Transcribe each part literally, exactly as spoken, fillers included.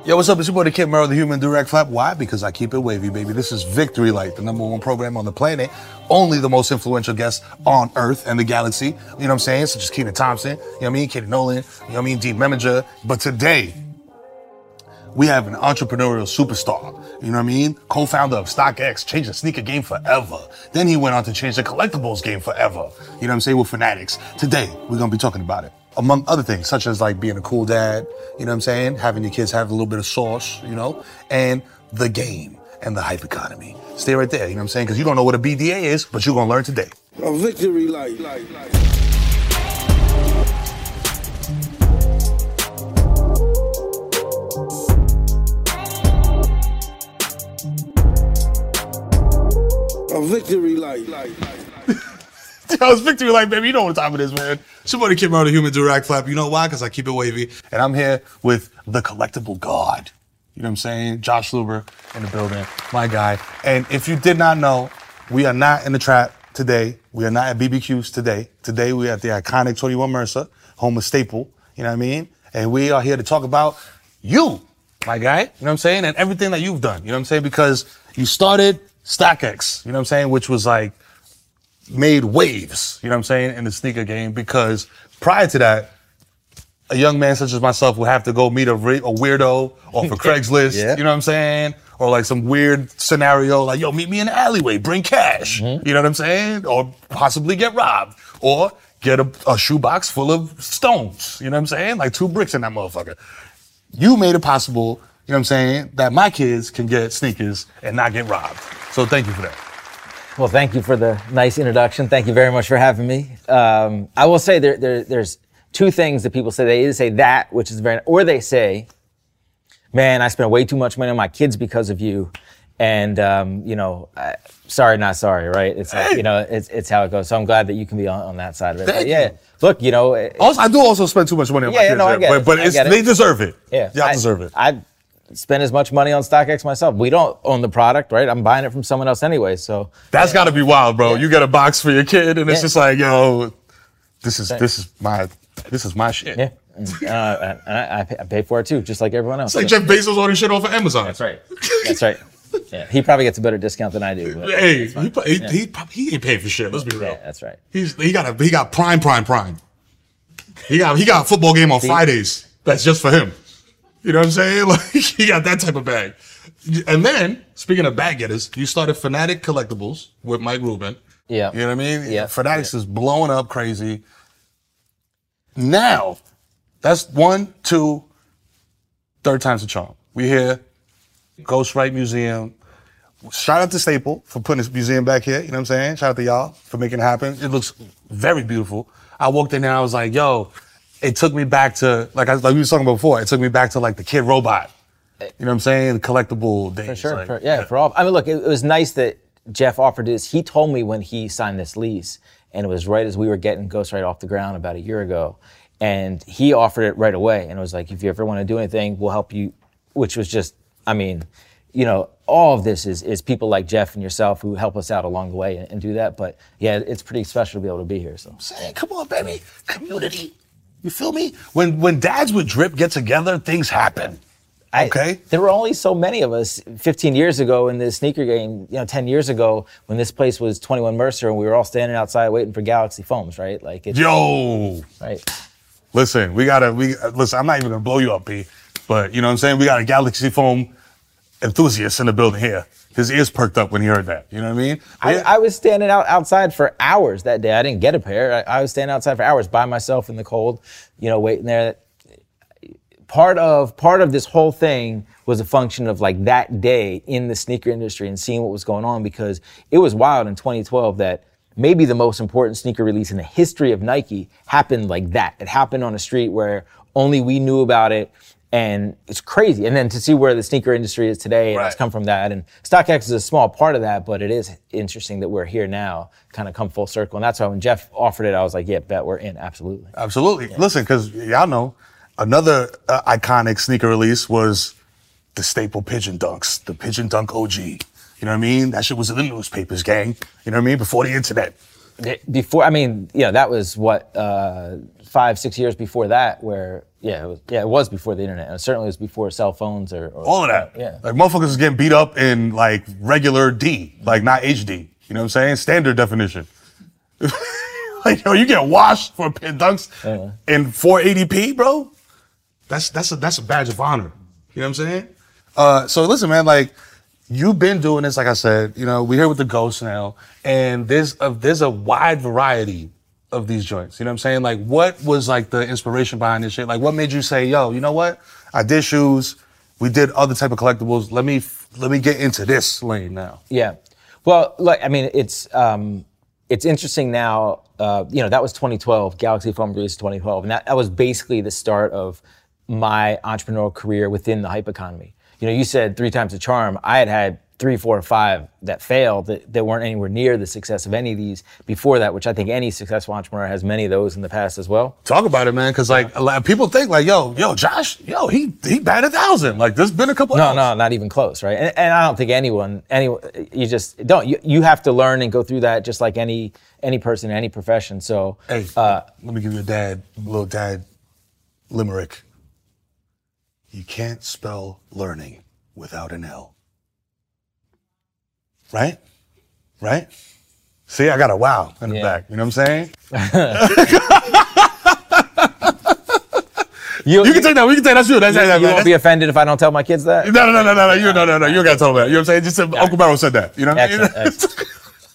Yo, what's up? It's your boy, the Kid Mero, the Human Direct Flap. Why? Because I keep it wavy, baby. This is Victory Light, the number one program on the planet. Only the most influential guests on Earth and the galaxy. You know what I'm saying? Such as Kenan Thompson, you know what I mean? Katie Nolan, you know what I mean? Dean Meminger. But today, we have an entrepreneurial superstar. You know what I mean? Co-founder of StockX, changed the sneaker game forever. Then he went on to change the collectibles game forever. You know what I'm saying? With Fanatics. Today, we're going to be talking about it. Among other things, such as like being a cool dad, you know what I'm saying? Having your kids have a little bit of sauce, you know? And the game and the hype economy. Stay right there, you know what I'm saying? Because you don't know what a B D A is, but you're going to learn today. A victory light. A victory light. Yo, it's Victory Light, baby. You know what time it is, man. It's your boy, the Kid Mero, the Human Direct Flap. You know why? Because I keep it wavy. And I'm here with the collectible god. You know what I'm saying? Josh Luber in the building, my guy. And if you did not know, we are not in the trap today. We are not at B B Q's today. Today, we are at the iconic twenty-one Mercer, home of Staple. You know what I mean? And we are here to talk about you, my guy. You know what I'm saying? And everything that you've done. You know what I'm saying? Because you started StockX, you know what I'm saying? Which was like, made waves, you know what I'm saying, in the sneaker game, because prior to that, a young man such as myself would have to go meet a, re- a weirdo off of Craigslist, yeah. You know what I'm saying? Or like some weird scenario like, yo, meet me in the alleyway, bring cash, Mm-hmm. you know what I'm saying? Or possibly get robbed, or get a, a shoebox full of stones, you know what I'm saying? Like two bricks in that motherfucker. You made it possible, you know what I'm saying, that my kids can get sneakers and not get robbed. So thank you for that. Well, thank you for the nice introduction. Thank you very much for having me. Um, I will say there, there, there's two things that people say. They either say that, which is very, or they say, man, I spent way too much money on my kids because of you. And, um, you know, I, sorry, not sorry, right? It's like, Hey. you know, it's it's how it goes. So I'm glad that you can be on, on that side of it. Thank But yeah, you. look, you know. it- Also, I do also spend too much money on my Yeah, kids, no, I there, get but, it. but I it's, get it. they deserve it. Yeah, Y'all I- deserve it. I spend as much money on StockX myself. We don't own the product, right? I'm buying it from someone else anyway, so. That's got to be wild, bro. Yeah. You get a box for your kid, and it's Yeah. just like, yo, this is this is my this is my shit. Yeah, and, uh, and I, I, pay, I pay for it too, just like everyone else. It's like Jeff Bezos ordering shit off of Amazon. That's right. That's right. Yeah, he probably gets a better discount than I do. But Hey, that's fine. he, he, Yeah. he, probably- he ain't paying for shit. Let's be real. Yeah, that's right. He's he got a he got prime prime prime. He got he got a football game on Fridays. That's just for him. You know what I'm saying? Like he got that type of bag. And then speaking of bag getters, you started Fanatic Collectibles with Mike Rubin. Yeah. You know what I mean? Yeah. Fanatics is blowing up crazy. Now, that's one, two, third time's the charm. We here, Ghostwrite Museum. Shout out to Staple for putting this museum back here. You know what I'm saying? Shout out to y'all for making it happen. It looks very beautiful. I walked in there, I was like, yo, it took me back to, like I like we were talking about before, it took me back to like the Kid Robot. You know what I'm saying? The collectible days. For sure. Like, for, yeah, for all. I mean, look, it, it was nice that Jeff offered this. He told me when he signed this lease, and it was right as we were getting Ghostwrite off the ground about a year ago. And he offered it right away. And it was like, if you ever want to do anything, we'll help you, which was just, I mean, you know, all of this is is people like Jeff and yourself who help us out along the way and, and do that. But yeah, it's pretty special to be able to be here. So saying, come on, baby, community. You feel me? When when dads with drip get together, things happen. I, Okay. there were only so many of us fifteen years ago in the sneaker game, you know, ten years ago when this place was twenty-one Mercer and we were all standing outside waiting for Galaxy Foams, right? Like, it's, Yo, right. listen, we gotta, we listen. I'm not even gonna blow you up, P. But you know what I'm saying? We got a Galaxy Foam enthusiast in the building here. His ears perked up when he heard that. You know what I mean? I, I was standing out outside for hours that day. I didn't get a pair. I, I was standing outside for hours by myself in the cold, you know, waiting there. Part of part of this whole thing was a function of like that day in the sneaker industry and seeing what was going on, because it was wild in twenty twelve that maybe the most important sneaker release in the history of Nike happened like that. It happened on a street where only we knew about it. And it's crazy. And then to see where the sneaker industry is today, and Right. it's come from that. And StockX is a small part of that, but it is interesting that we're here now, kind of come full circle. And that's why when Jeff offered it, I was like, yeah, bet we're in, absolutely. Absolutely. Listen, because y'all know, another uh, iconic sneaker release was the Staple Pigeon Dunks, the Pigeon Dunk O G. You know what I mean? That shit was in the newspapers, gang. You know what I mean? Before the internet. Before, I mean, yeah, that was what uh, five, six years before that, where yeah, it was, yeah, it was before the internet. It certainly was before cell phones or, or all of that. Yeah, like motherfuckers was getting beat up in like regular D, like not H D. You know what I'm saying? Standard definition. Like yo, you get washed for pin dunks uh-huh. in four eighty p, bro. That's that's a that's a badge of honor. You know what I'm saying? Uh, so listen, man, like. You've been doing this, like I said, you know, we're here with the Ghost now, and there's a, there's a wide variety of these joints. You know what I'm saying? Like, what was like the inspiration behind this shit? Like, what made you say, yo, you know what? I did shoes, we did other type of collectibles. Let me let me get into this lane now. Yeah. Well, like, I mean, it's um, it's interesting now. Uh, you know, that was twenty twelve. Galaxy Foam released twenty twelve, and that, that was basically the start of my entrepreneurial career within the hype economy. You know, you said three times the charm. I had had three, four, or five that failed that, that weren't anywhere near the success of any of these before that, which I think any successful entrepreneur has many of those in the past as well. Talk about it, man, because like a lot of people think like, yo, yo, Josh, yo, he he batted a thousand. Like, there's been a couple. No, hours. no, not even close, right? And, and I don't think anyone, anyone, you just don't. You, you have to learn and go through that just like any any person in any profession. So, hey, uh, let me give you a dad, a little dad limerick. You can't spell learning without an L. Right? Right? See, I got a wow in the yeah. back. You know what I'm saying? you, you can take that. We can take that. That's you. That's, you, that, you man. won't be offended if I don't tell my kids that? No, no, no, no, no. You, no, no, no. You don't got to tell them that. You know what I'm saying? Just said, Uncle Barrow said that. You know what I mean? Excellent,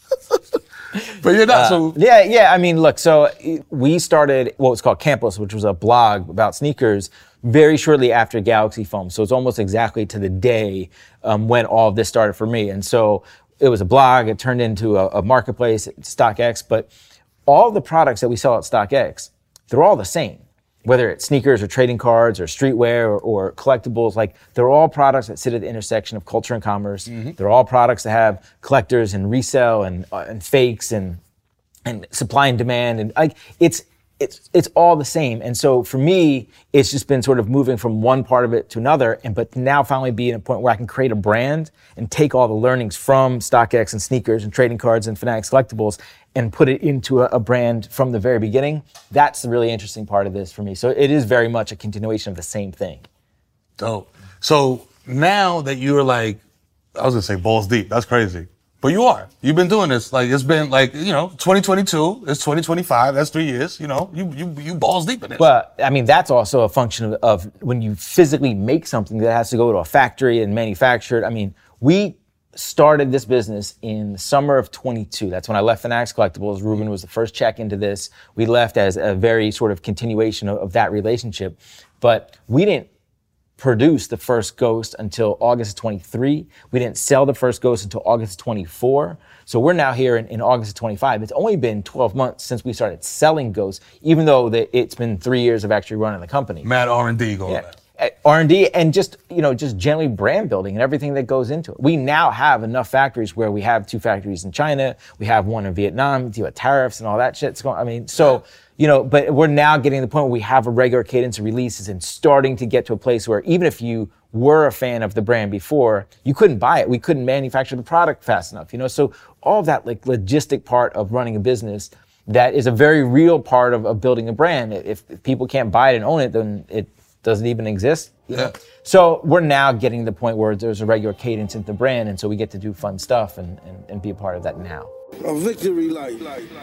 But you're not, uh, so. Yeah, yeah. I mean, look, so we started what was called Campus, which was a blog about sneakers, very shortly after Galaxy Foam. So it's almost exactly to the day um, when all of this started for me. And so it was a blog. It turned into a, a marketplace, StockX. But all the products that we sell at StockX, they're all the same. Whether it's sneakers or trading cards or streetwear or, or collectibles, like they're all products that sit at the intersection of culture and commerce. Mm-hmm. They're all products that have collectors and resell and uh, and fakes and and supply and demand, and like it's it's it's all the same. And so for me, it's just been sort of moving from one part of it to another, and but now finally be in a point where I can create a brand and take all the learnings from StockX and sneakers and trading cards and Fanatics collectibles and put it into a, a brand from the very beginning. That's the really interesting part of this for me. So it is very much a continuation of the same thing. Dope. So now that you're like, I was gonna say balls deep. That's crazy. But you are. You've been doing this. Like, it's been like, you know, twenty twenty-two, it's twenty twenty-five, that's three years, you know, you you you balls deep in this. Well, I mean, that's also a function of, of when you physically make something that has to go to a factory and manufacture it. I mean, we started this business in the summer of twenty-two. That's when I left Fanatics Collectibles. Ruben was the first check into this. We left as a very sort of continuation of, of that relationship. But we didn't produce the first Ghost until August of twenty-three. We didn't sell the first Ghost until August of twenty-four. So we're now here in, in August of twenty-five. It's only been twelve months since we started selling Ghosts, even though the, it's been three years of actually running the company. Mad R and D going Yeah. on. R and D and just, you know, just generally brand building and everything that goes into it. We now have enough factories where we have two factories in China, we have one in Vietnam, deal with tariffs and all that shit's going, I mean, so, you know, but we're now getting to the point where we have a regular cadence of releases and starting to get to a place where even if you were a fan of the brand before, you couldn't buy it. We couldn't manufacture the product fast enough, you know? So all of that like logistic part of running a business that is a very real part of, of building a brand. If, if people can't buy it and own it, then it doesn't even exist. You know? Yeah. So we're now getting to the point where there's a regular cadence into the brand, and so we get to do fun stuff and, and, and be a part of that now. A victory light.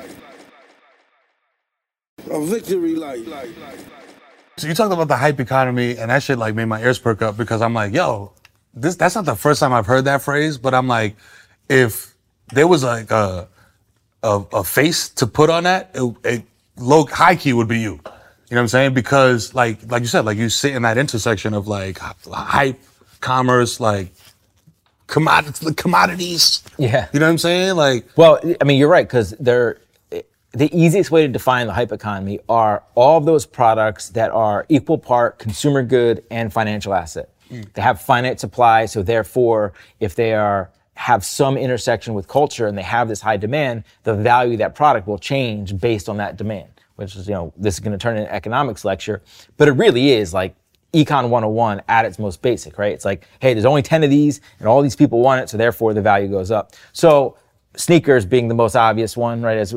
A victory light. So you talked about the hype economy, and that shit like made my ears perk up because I'm like, yo, this that's not the first time I've heard that phrase, but I'm like, if there was like a a, a face to put on that, it, it low high key would be you. You know what I'm saying? Because like like you said, like you sit in that intersection of like hype, commerce, like commodities, commodities. Yeah. You know what I'm saying? Like, well, I mean, you're right, because they're the easiest way to define the hype economy are all of those products that are equal part consumer good and financial asset. Mm. They have finite supply, so therefore, if they are have some intersection with culture and they have this high demand, the value of that product will change based on that demand. Which is, you know, this is going to turn into an economics lecture, but it really is like Econ one oh one at its most basic, right? It's like, hey, there's only ten of these and all these people want it, so therefore the value goes up. So sneakers being the most obvious one, right? As we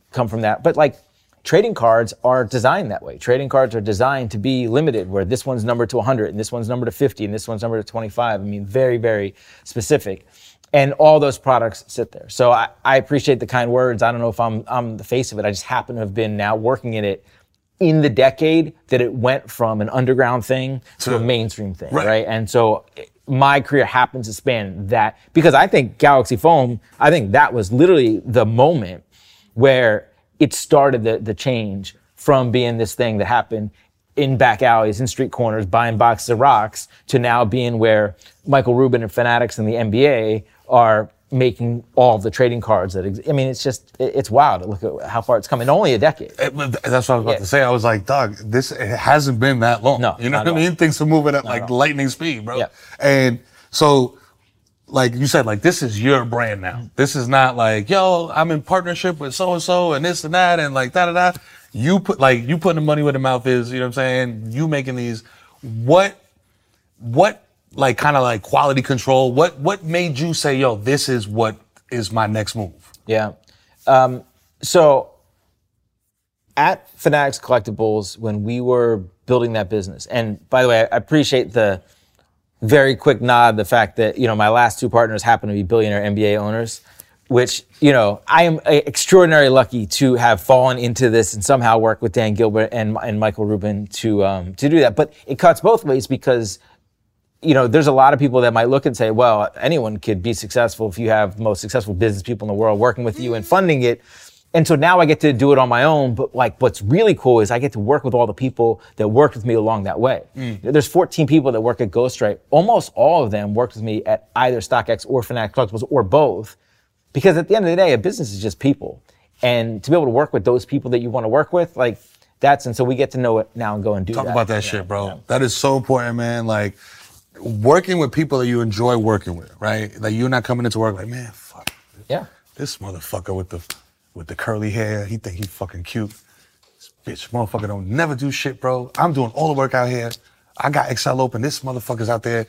come from that. But like trading cards are designed that way. Trading cards are designed to be limited, where this one's numbered to one hundred and this one's numbered to fifty and this one's numbered to twenty-five. I mean, very, very specific. And all those products sit there. So I, I appreciate the kind words. I don't know if I'm I'm the face of it. I just happen to have been now working in it in the decade that it went from an underground thing to a mainstream thing, right? right? And so my career happens to span that, because I think Galaxy Foam, I think that was literally the moment where it started the, the change from being this thing that happened in back alleys, in street corners, buying boxes of rocks, to now being where Michael Rubin and Fanatics and the N B A are making all the trading cards that exist. I mean, it's just, it's wild to look at how far it's come in only a decade. It, that's what I was about Yeah. to say. I was like, dog, this it hasn't been that long. No, you know not what I at mean? all. Things are moving at Not like at all. lightning speed, bro. Yeah. And so, like you said, like this is your brand now. This is not like, yo, I'm in partnership with so and so and this and that and like da da da. You put like you putting the money where the mouth is. You know what I'm saying? You making these. What, what like kind of like quality control? What what made you say, yo, this is what is my next move? Yeah. Um, so at Fanatics Collectibles, when we were building that business, and by the way, I appreciate the very quick nod, the fact that, you know, my last two partners happen to be billionaire N B A owners, which, you know, I am extraordinarily lucky to have fallen into this and somehow work with Dan Gilbert and, and Michael Rubin to, um, to do that. But it cuts both ways, because, you know, there's a lot of people that might look and say, well, anyone could be successful if you have the most successful business people in the world working with you and funding it. And so now I get to do it on my own. But like, what's really cool is I get to work with all the people that worked with me along that way. Mm. There's fourteen people that work at Ghoststripe. Almost all of them worked with me at either StockX or Fanatics Collectibles or both. Because at the end of the day, a business is just people. And to be able to work with those people that you want to work with, like that's, and so we get to know it now and go and do Talk that. about that Yeah, shit, bro. yeah. That is so important, man. Like, working with people that you enjoy working with, right? Like, you're not coming into work like, man, fuck. Yeah. This motherfucker with the with the curly hair, he think he fucking cute. This bitch motherfucker don't never do shit, bro. I'm doing all the work out here. I got Excel open. This motherfucker's out there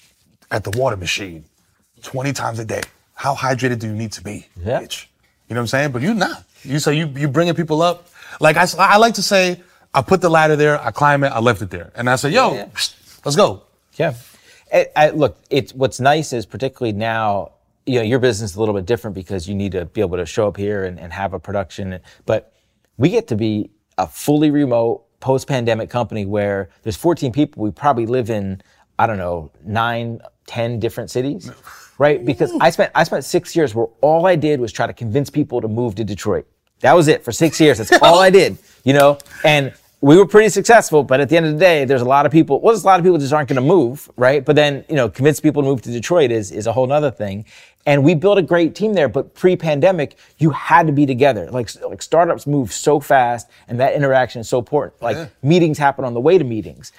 at the water machine twenty times a day. How hydrated do you need to be, Yeah. bitch? You know what I'm saying? But you're not. You say you you bringing people up. Like I, I like to say, I put the ladder there, I climb it, I left it there. And I say, yo, Yeah, yeah. let's go. Yeah. I, I, look, it's what's nice is particularly now, you know, your business is a little bit different because you need to be able to show up here and, and have a production. But we get to be a fully remote post-pandemic company where there's fourteen people. We probably live in, I don't know, nine, ten different cities, right? Because I spent I spent six years where all I did was try to convince people to move to Detroit. That was it for six years. That's all I did, you know? And we were pretty successful, but at the end of the day, there's a lot of people, well, there's a lot of people just aren't going to move, right? But then, you know, convince people to move to Detroit is, is a whole nother thing. And we built a great team there, but pre-pandemic, you had to be together. Like, like startups move so fast, and that interaction is so important. Like, Yeah. meetings happen on the way to meetings.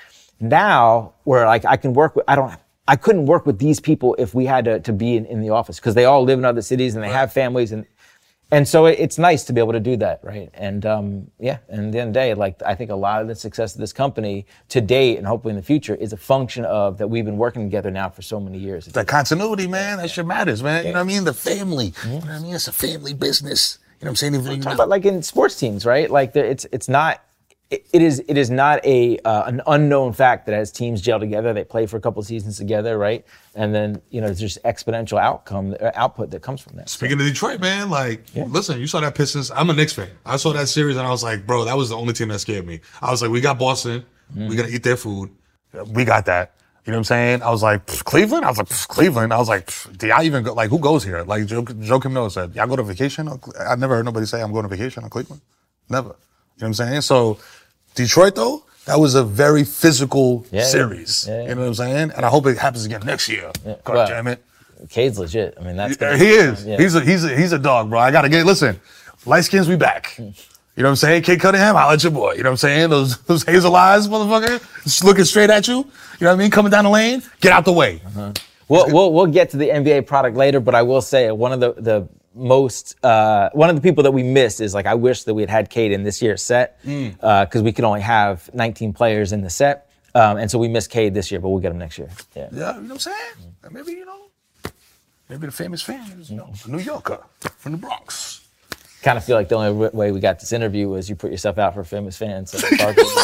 Now, where like I can work with, I don't, I couldn't work with these people if we had to, to be in, in the office, because they all live in other cities and they have families, and And so it, it's nice to be able to do that, right? And um, yeah, and at the end of the day, like I think a lot of the success of this company to date and hopefully in the future is a function of that we've been working together now for so many years. The continuity, man, that shit matters, man. You know what I mean? The family. You know what I mean? It's a family business. You know what I'm saying? Even, you know, But like in sports teams, right? Like there, it's it's not. It, it is it is not a uh, an unknown fact that as teams gel together, they play for a couple seasons together, right? And then you know there's just exponential outcome uh, output that comes from that. Speaking of Detroit, man, like, listen, you saw that Pistons. I'm a Knicks fan. I saw that series and I was like, bro, that was the only team that scared me. I was like, we got Boston. Mm. We're going to eat their food. We got that. You know what I'm saying? I was like, Cleveland? I was like, Cleveland? I was like, do y'all even go? Like, who goes here? Like, Joe, Joe Kim Noah said, y'all go to vacation? I never heard nobody say I'm going to vacation on Cleveland. Never. You know what I'm saying? So, Detroit, though, that was a very physical Yeah, series. yeah, yeah. You know what I'm saying? And I hope it happens again next year. God Well, damn it. Cade's legit. I mean, that's Yeah, gonna- he is. Yeah. He's a he's a he's a dog, bro. I gotta get listen. Light skins, we back. You know what I'm saying? Kid Cunningham, holla at your boy. You know what I'm saying? Those those hazel eyes, motherfucker, just looking straight at you. You know what I mean? Coming down the lane, get out the way. We'll, we'll we'll get to the N B A product later, but I will say one of the the most uh, one of the people that we missed is like I wish that we had had Cade in this year's set because uh, we could only have nineteen players in the set, um, and so we missed Cade this year, but we'll get him next year. Yeah. Yeah, you know what I'm saying? And maybe, you know, maybe the famous fan is, you know, a New Yorker from the Bronx. kind of feel like the only w- way we got this interview was you put yourself out for famous fans. So you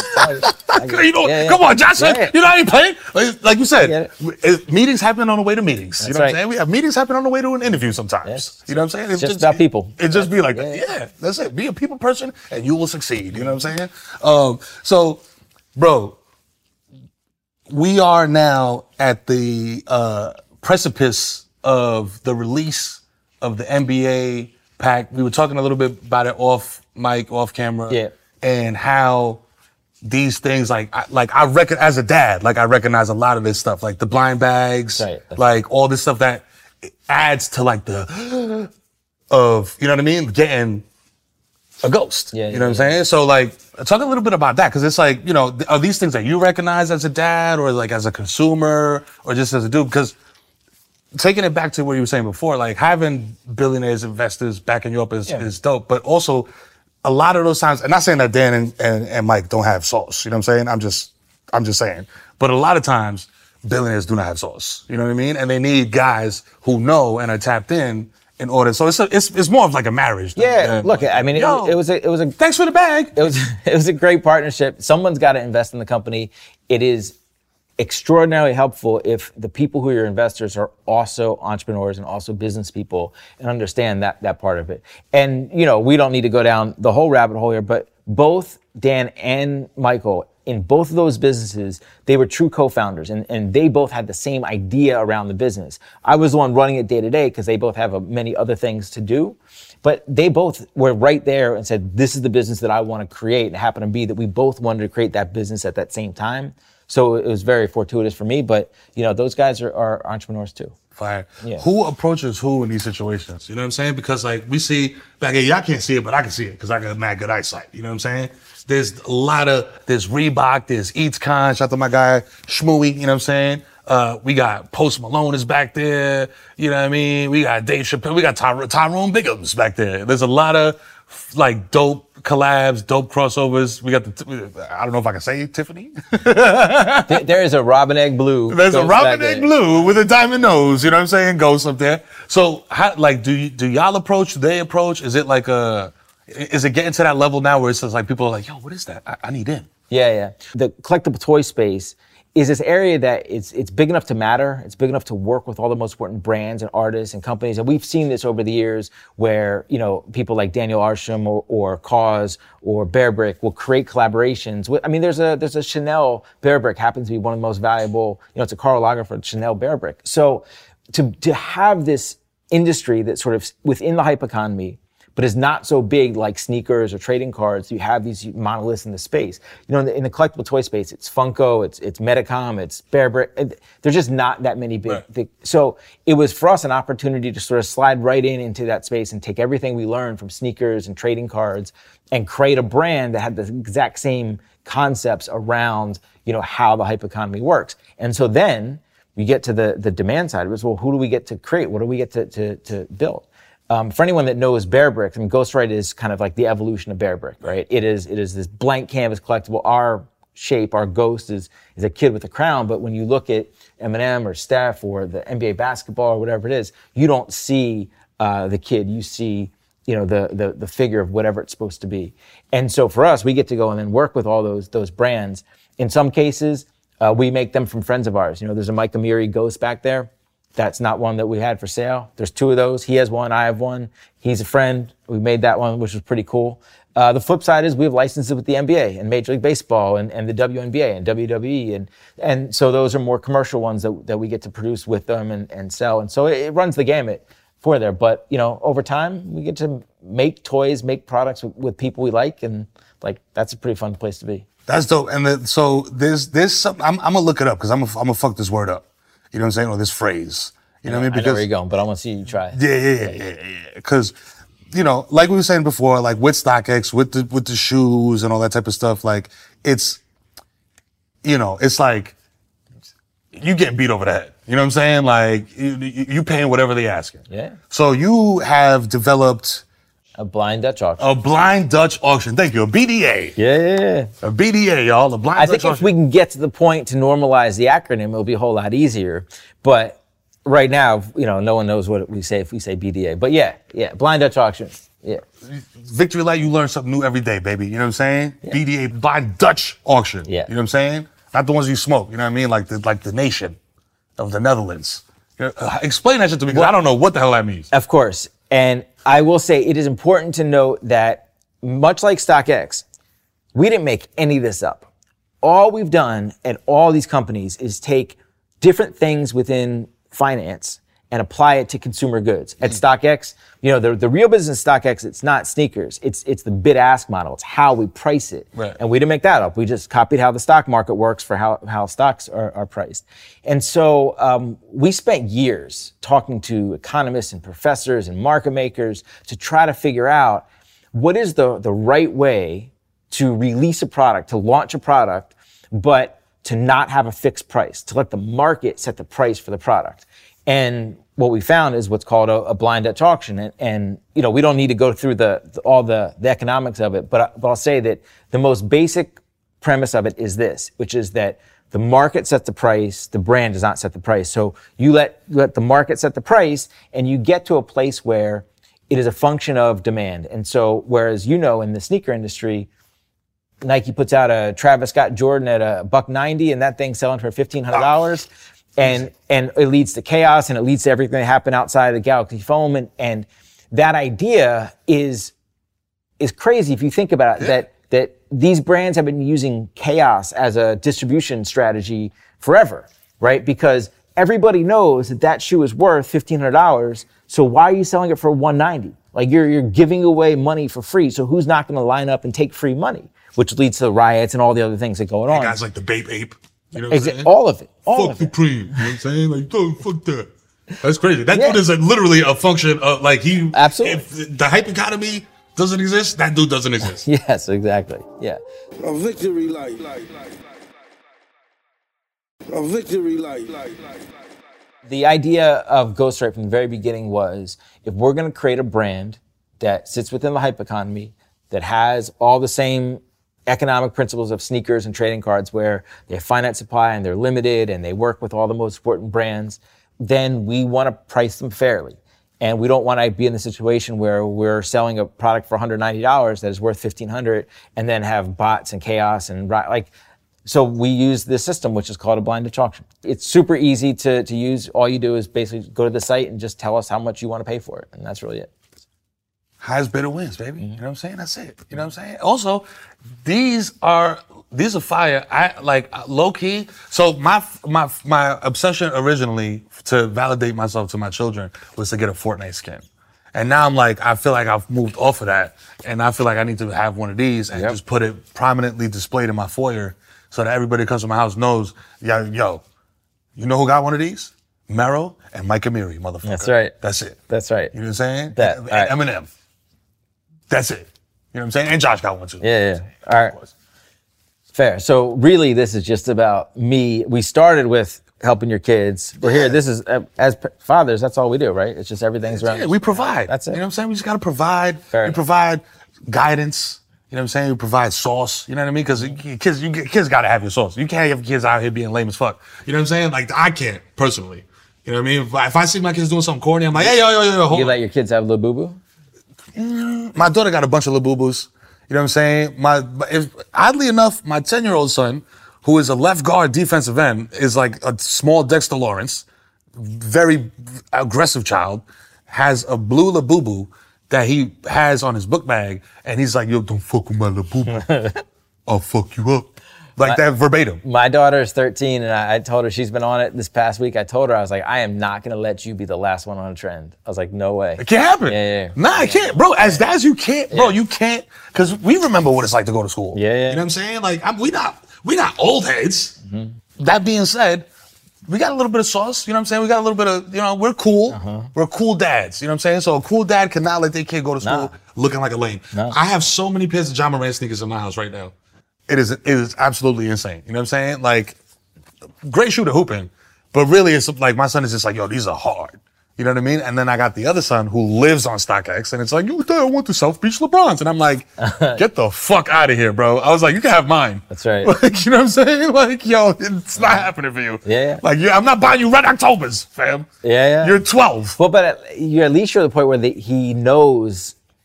know, yeah, yeah. Come on, Josh. Yeah, yeah. You know I ain't playing. Like, like you said, it, meetings happen on the way to meetings. That's you know right. what I'm saying? We have meetings happen on the way to an interview sometimes. Yes. You know what I'm saying? It's just, just about people. It, it just be like that. Yeah, yeah, that's it. Be a people person and you will succeed. You know what I'm saying? Um, so, bro, we are now at the uh, precipice of the release of the N B A pack. We were talking a little bit about it off mic, off camera, yeah, and how these things, like, I, like I reckon as a dad, like I recognize a lot of this stuff, like the blind bags, right, like all this stuff that adds to like the of, you know what I mean, getting a ghost. Yeah, you yeah, know what yeah. I'm saying? So like, talk a little bit about that, because it's like, you know, are these things that you recognize as a dad, or like as a consumer, or just as a dude? Because taking it back to what you were saying before, like having billionaires, investors backing you up is, yeah. is dope. But also, a lot of those times, and not saying that Dan and, and, and Mike don't have sauce, you know what I'm saying? I'm just, I'm just saying. But a lot of times, billionaires do not have sauce, you know what I mean? And they need guys who know and are tapped in in order. So it's a, it's it's more of like a marriage. Than, yeah, than, look, I mean, it, yo, it was a it was a thanks for the bag. It was it was a great partnership. Someone's got to invest in the company. It is extraordinarily helpful if the people who are your investors are also entrepreneurs and also business people and understand that that part of it. And, you know, we don't need to go down the whole rabbit hole here, but both Dan and Michael, in both of those businesses, they were true co-founders, and, and they both had the same idea around the business. I was the one running it day to day because they both have a, many other things to do. But they both were right there and said, this is the business that I want to create. And it happened to be that we both wanted to create that business at that same time. So it was very fortuitous for me, but you know, those guys are, are entrepreneurs too. Fire. Yeah. Who approaches who in these situations? You know what I'm saying? Because like we see back here, y'all can't see it, but I can see it because I got mad good eyesight. You know what I'm saying? There's a lot of, there's Reebok, there's Eats Con, shout out to my guy Shmooey, you know what I'm saying? Uh, we got Post Malone is back there, you know what I mean? We got Dave Chappelle, we got Ty- Tyrone Biggums back there. There's a lot of like dope collabs, dope crossovers. We got the, I don't know if I can say Tiffany. there, there is a Robin Egg Blue. There's a Robin Egg Blue with a diamond nose, you know what I'm saying? Ghost up there. So how, like, do you, do y'all approach, do they approach? Is it like a, is it getting to that level now where it's just like people are like, yo, what is that? I, I need in. Yeah, yeah. The collectible toy space is this area that it's it's big enough to matter. It's big enough to work with all the most important brands and artists and companies. And we've seen this over the years where, you know, people like Daniel Arsham or, or Cause or Bear Brick will create collaborations. With, I mean, there's a there's a Chanel Bear Brick happens to be one of the most valuable, you know, it's a Karl Lagerfeld Chanel Bear Brick. So to to have this industry that's sort of within the hype economy, but is not so big like sneakers or trading cards. You have these monoliths in the space. You know, in the, in the collectible toy space, it's Funko, it's it's Medicom, it's Bear Brick. There's just not that many big, right. big. So it was for us an opportunity to sort of slide right in into that space and take everything we learned from sneakers and trading cards and create a brand that had the exact same concepts around, you know, how the hype economy works. And so then we get to the the demand side of it. Well, who do we get to create? What do we get to to, to build? Um, for anyone that knows Bear Brick, I mean, Ghostwrite is kind of like the evolution of Bear Brick, right? It is it is this blank canvas collectible. Our shape, our ghost is is a kid with a crown, but when you look at Eminem or Steph or the N B A basketball or whatever it is, you don't see uh, the kid. You see, you know, the the the figure of whatever it's supposed to be. And so for us, we get to go and then work with all those those brands. In some cases, uh, we make them from friends of ours. You know, there's a Mike Amiri ghost back there. That's not one that we had for sale. There's two of those. He has one, I have one. He's a friend. We made that one, which was pretty cool. Uh, the flip side is we have licenses with the N B A and Major League Baseball and, and the W N B A and W W E. And and so those are more commercial ones that, that we get to produce with them and, and sell. And so it, it runs the gamut for there. But, you know, over time, we get to make toys, make products with, with people we like. And, like, that's a pretty fun place to be. That's dope. And the, so there's, there's some, I'm, I'm going to look it up because I'm going to fuck this word up. You know what I'm saying? Or this phrase. You know what I mean? Because, I know where you're going, but I want to see you try it. Yeah, yeah, yeah, yeah, yeah. Because, you know, like we were saying before, like with StockX, with the with the shoes and all that type of stuff, like it's, you know, it's like you getting beat over the head. You know what I'm saying? Like you, you paying whatever they asking. Yeah. So you have developed a blind Dutch auction. A blind Dutch auction. Thank you. A B D A. Yeah, yeah, yeah. A B D A, y'all. A blind I Dutch think if auction. we can get to the point to normalize the acronym, it'll be a whole lot easier. But right now, you know, no one knows what we say if we say B D A. But yeah, yeah, blind Dutch auction. Yeah. Victory Light, you learn something new every day, baby. You know what I'm saying? Yeah. B D A, Blind Dutch auction. Yeah. You know what I'm saying? Not the ones you smoke. You know what I mean? Like the like the nation of the Netherlands. You know, uh, explain that shit to me, because I don't know what the hell that means. Of course. And I will say it is important to note that much like StockX, we didn't make any of this up. All we've done at all these companies is take different things within finance and apply it to consumer goods. At mm-hmm. StockX, you know, the, the real business of StockX, it's not sneakers. It's it's the bid-ask model. It's how we price it. Right. And we didn't make that up. We just copied how the stock market works for how, how stocks are, are priced. And so um, we spent years talking to economists and professors and market makers to try to figure out what is the, the right way to release a product, to launch a product, but to not have a fixed price, to let the market set the price for the product. And what we found is what's called a, a blind Dutch auction. And, and, you know, we don't need to go through the, the all the, the economics of it, but, but I'll say that the most basic premise of it is this, which is that the market sets the price, the brand does not set the price. So you let, you let the market set the price, and you get to a place where it is a function of demand. And so, whereas, you know, in the sneaker industry, Nike puts out a Travis Scott Jordan at a buck ninety, and that thing's selling for fifteen hundred dollars. And, and it leads to chaos, and it leads to everything that happened outside of the Galaxy Foam. And, and that idea is, is crazy if you think about it, yeah. that, that these brands have been using chaos as a distribution strategy forever, right? Because everybody knows that that shoe is worth fifteen hundred dollars. So why are you selling it for one ninety? Like you're, you're giving away money for free. So who's not going to line up and take free money? Which leads to riots and all the other things that go on. Guys like the Bape Ape. You know what Exa- I'm saying? All of it. All fuck of the it. cream. You know what I'm saying? Like, oh, fuck that. That's crazy. That Yeah. dude is like literally a function of like he. Absolutely. If the hype economy doesn't exist, that dude doesn't exist. Yes, exactly. Yeah. A victory light. A victory light. The idea of Ghostwrite from the very beginning was, if we're going to create a brand that sits within the hype economy, that has all the same economic principles of sneakers and trading cards, where they have finite supply and they're limited and they work with all the most important brands, then we want to price them fairly. And we don't want to be in the situation where we're selling a product for one hundred ninety dollars that is worth fifteen hundred dollars and then have bots and chaos and like, so we use this system, which is called a blind Dutch auction. It's super easy to, to use. All you do is basically go to the site and just tell us how much you want to pay for it. And that's really it. Highest bidder wins, baby. You know what I'm saying? That's it. You know what I'm saying? Also, these are these are fire. I like low key. So my my my obsession originally to validate myself to my children was to get a Fortnite skin, and now I'm like I feel like I've moved off of that, and I feel like I need to have one of these and yep. just put it prominently displayed in my foyer so that everybody who comes to my house knows, yo, yo, you know who got one of these? Mero and Mike Amiri, motherfucker. That's right. That's it. That's right. You know what I'm saying? That, and, right. and Eminem. That's it. You know what I'm saying? And Josh got one too. Yeah, yeah. All right. Fair. So really, this is just about me. We started with helping your kids. We're here. This is, uh, as fathers, that's all we do, right? It's just everything's around. Yeah, we provide. That's it. You know what I'm saying? We just got to provide. Fair we enough. provide guidance. You know what I'm saying? We provide sauce. You know what I mean? Because kids, you kids got to have your sauce. You can't have kids out here being lame as fuck. You know what I'm saying? Like, I can't, personally. You know what I mean? If I, if I see my kids doing something corny, I'm like, hey, yo, yo, yo, yo, hold You on. let your kids have a little boo-boo? My daughter got a bunch of little boo-boos. You know what I'm saying? My, if, oddly enough, my ten-year-old son, who is a left guard defensive end, is like a small Dexter Lawrence, very aggressive child, has a blue Labubu that he has on his book bag, and he's like, yo, don't fuck with my Labubu. I'll fuck you up. Like my, that verbatim. My daughter is thirteen, and I, I told her, she's been on it this past week. I told her, I was like, I am not going to let you be the last one on a trend. I was like, no way. It can't happen. Yeah, yeah, yeah. Nah, it can't. Bro, as dads, you can't. Bro, you can't. Because we remember what it's like to go to school. Yeah, yeah. You know what I'm saying? Like, I'm, we not we not old heads. Mm-hmm. That being said, we got a little bit of sauce. You know what I'm saying? We got a little bit of, you know, we're cool. Uh-huh. We're cool dads. You know what I'm saying? So a cool dad cannot let their kid go to school nah. looking like a lame. Nah. I have so many pairs of John Moran sneakers in my house right now. It is it is absolutely insane. You know what I'm saying? Like, great shooter hooping, but really it's like my son is just like, yo, these are hard. You know what I mean? And then I got the other son who lives on StockX, and it's like, yo, I want the South Beach LeBrons. And I'm like, get the fuck out of here, bro. I was like, you can have mine. That's right. Like, you know what I'm saying? Like, yo, it's not happening for you. Yeah, yeah. Like, I'm not buying you Red Octobers, fam. Yeah, yeah. You're twelve. Well, but at, you're at least you're at the point where the, he knows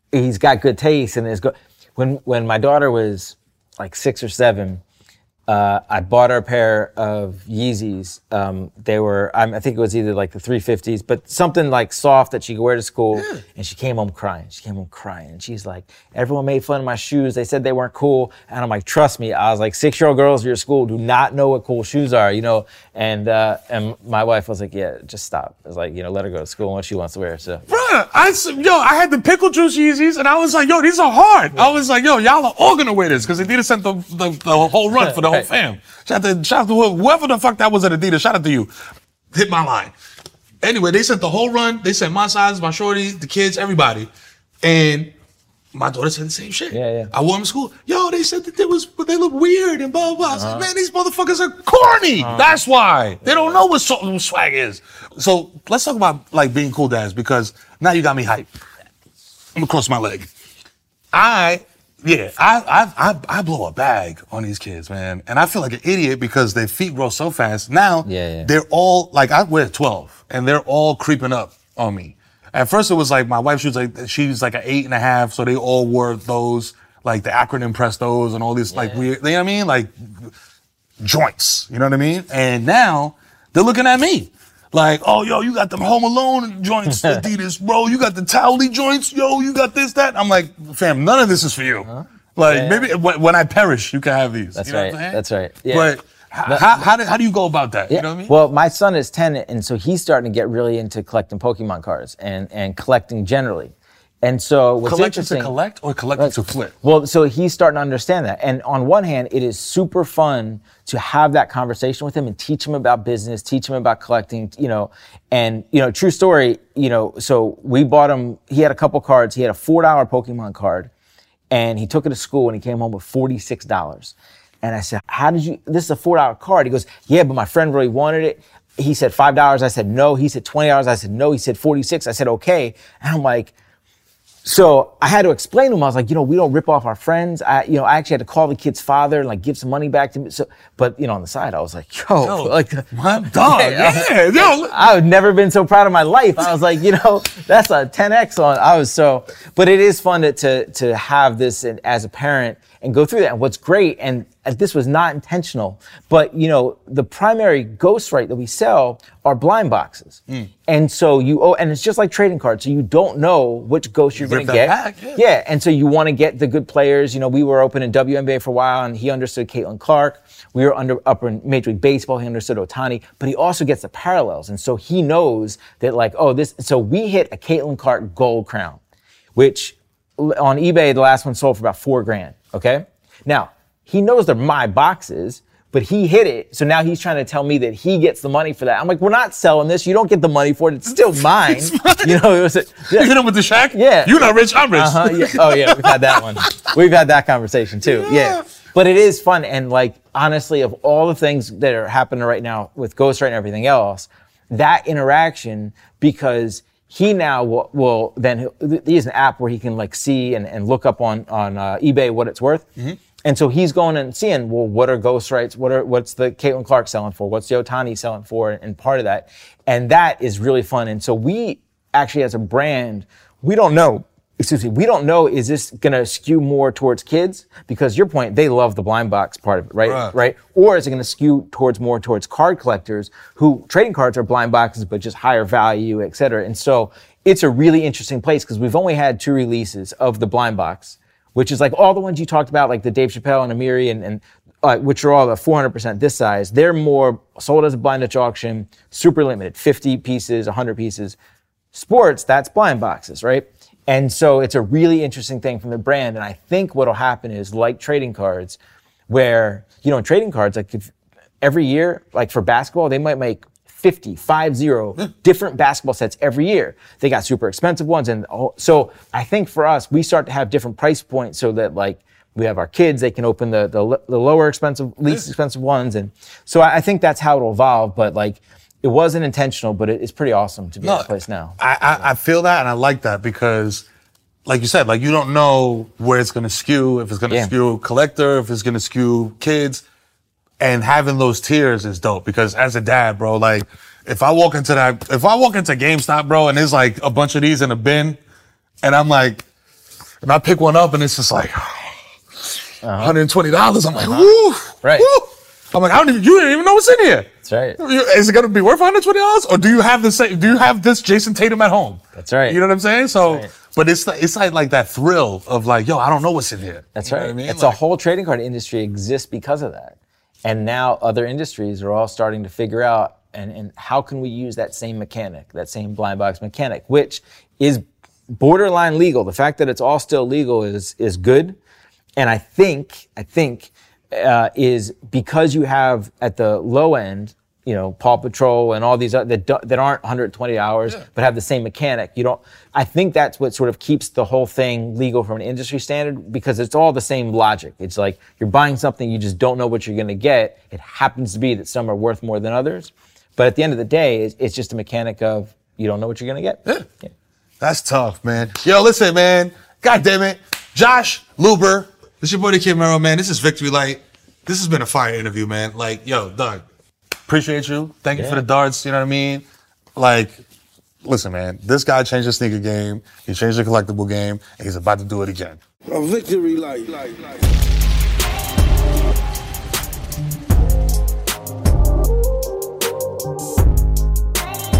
he's got good taste and is good. When when my daughter was like six or seven, uh, I bought her a pair of Yeezys. Um, they were, I, I think it was either like the three fifties, but something like soft that she could wear to school. Yeah. And she came home crying. She came home crying. And she's like, everyone made fun of my shoes. They said they weren't cool. And I'm like, trust me. I was like, six-year-old girls at your school do not know what cool shoes are, you know? And uh, and my wife was like, yeah, just stop. It was like, you know, let her go to school and what she wants to wear. So, Bruh, I, yo, I had the pickle juice Yeezys, and I was like, yo, these are hard. Yeah. I was like, yo, y'all are all gonna wear this, because Adidas sent the, the, the whole run for the whole fam. Shout out to, shout out to whoever the fuck that was at Adidas. Shout out to you. Hit my line. Anyway, they sent the whole run. They sent my size, my shorties, the kids, everybody. And my daughter said the same shit. Yeah, yeah. I wore them to school. Yo, they said that they was, they look weird and blah, blah, blah. I said, uh-huh. man, these motherfuckers are corny. Uh-huh. That's why. They don't know what salt and swag is. So let's talk about like being cool dads, because now you got me hyped. I'm gonna cross my leg. I, yeah, I, I, I, I blow a bag on these kids, man. And I feel like an idiot because their feet grow so fast. Now, yeah, yeah. they're all, like, I wear twelve, and they're all creeping up on me. At first, it was like, my wife, she was like, she's like an eight and a half, so they all wore those, like the acronym Prestos and all these, yeah. like, weird, you know what I mean? Like, joints, you know what I mean? And now, they're looking at me. Like, oh, yo, you got them Home Alone joints, Adidas, bro. You got the Towley joints, yo. You got this, that. I'm like, fam, none of this is for you. Uh-huh. Like, yeah. maybe when, when I perish, you can have these. That's you know right. What I'm That's right. Yeah. But how, how, how, do, how do you go about that? Yeah. You know what I mean? Well, my son is ten, and so he's starting to get really into collecting Pokemon cards and, and collecting generally. And so what's collecting interesting, to collect or collecting uh, to flip? Well, so he's starting to understand that. And on one hand, it is super fun to have that conversation with him and teach him about business, teach him about collecting, you know, and, you know, true story, you know, so we bought him, he had a couple cards. He had a four dollar Pokemon card, and he took it to school, and he came home with forty-six dollars. And I said, how did you, this is a four dollar card. He goes, yeah, but my friend really wanted it. He said five dollars. I said, no. He said twenty dollars. I said, no. He said forty-six. I said, okay. And I'm like, so I had to explain to him. I was like, you know, we don't rip off our friends. I, you know, I actually had to call the kid's father and like give some money back to me. So, but you know, on the side, I was like, yo, yo like, my dog, yeah, yeah. Yo. I've never been so proud of my life. I was like, you know, that's a ten X on. I was so, but it is fun to to, to have this and, as a parent and go through that. And what's great, and this was not intentional, but you know, the primary ghostwrite that we sell are blind boxes. Mm. And so you, oh, and it's just like trading cards. So you don't know which ghost you're you going to get. Back, yeah. yeah. And so you want to get the good players. You know, we were open in W N B A for a while, and he understood Caitlin Clark. We were under up in Major League Baseball. He understood Ohtani, but he also gets the parallels. And so he knows that like, oh, this, so we hit a Caitlin Clark gold crown, which on eBay, the last one sold for about four grand. Okay. Now, he knows they're my boxes, but he hit it. So now he's trying to tell me that he gets the money for that. I'm like, we're not selling this. You don't get the money for it. It's still mine. It's mine. You know, it was a, yeah. You hit him with the Shaq? Yeah. You're not rich, I'm rich. Uh-huh, yeah. Oh yeah, we've had that one. We've had that conversation too. Yeah. yeah. But it is fun. And like, honestly, of all the things that are happening right now with Ghostwrite and everything else, that interaction, because he now will, will then, he has an app where he can like see and, and look up on, on uh, eBay what it's worth. Mm-hmm. And so he's going and seeing, well, what are ghostwrites? What are, what's the Caitlin Clark selling for? What's the Ohtani selling for? And part of that. And that is really fun. And so we actually, as a brand, we don't know, excuse me, we don't know, is this going to skew more towards kids? Because your point, they love the blind box part of it, right? Right. right? Or is it going to skew towards more towards card collectors who trading cards are blind boxes, but just higher value, et cetera. And so it's a really interesting place because we've only had two releases of the blind box, which is like all the ones you talked about, like the Dave Chappelle and Amiri, and, and uh, which are all the four hundred percent this size. They're more sold as a blind Dutch auction, super limited, fifty pieces, one hundred pieces. Sports, that's blind boxes, right? And so it's a really interesting thing from the brand. And I think what'll happen is like trading cards, where, you know, in trading cards, like if every year, like for basketball, they might make fifty, five zero different basketball sets every year. They got super expensive ones. And all, so I think for us, we start to have different price points so that like we have our kids, they can open the, the, the lower expensive, least expensive ones. And so I, I think that's how it'll evolve. But like, it wasn't intentional, but it, it's pretty awesome to be no, at this place now. I, I, I feel that, and I like that because, like you said, like you don't know where it's going to skew, if it's going to yeah. skew collector, if it's going to skew kids. And having those tiers is dope because as a dad, bro, like if I walk into that, if I walk into GameStop, bro, and there's like a bunch of these in a bin, and I'm like, and I pick one up, and it's just like one hundred twenty dollars. I'm like, woo, Right. woo. I'm like, I don't even. You didn't even know what's in here. That's right. Is it gonna be worth one hundred twenty dollars, or do you have the same? Do you have this Jason Tatum at home? That's right. You know what I'm saying? So, That's right. but it's like, it's like like that thrill of like, yo, I don't know what's in here. That's You know right. what I mean? It's Like, a whole trading card industry exists because of that. And now other industries are all starting to figure out and, and how can we use that same mechanic, that same blind box mechanic, which is borderline legal. The fact that it's all still legal is is good. And I think, I think, uh, is because you have at the low end, you know, Paw Patrol and all these other, that, do- that aren't one hundred twenty hours, Yeah. but have the same mechanic. You don't, I think that's what sort of keeps the whole thing legal from an industry standard, because it's all the same logic. It's like you're buying something, you just don't know what you're going to get. It happens to be that some are worth more than others. But at the end of the day, it's, it's just a mechanic of you don't know what you're going to get. Yeah. Yeah. That's tough, man. Yo, listen, man. God damn it. Josh Luber. This is your boy, the Kid Mero, man. This is Victory Light. This has been a fire interview, man. Like, yo, Doug, appreciate you. Thank you Yeah. for the darts, you know what I mean? Like, listen, man. This guy changed the sneaker game. He changed the collectible game, and he's about to do it again. A victory light.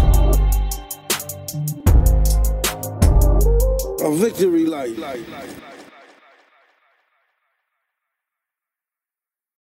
A victory light.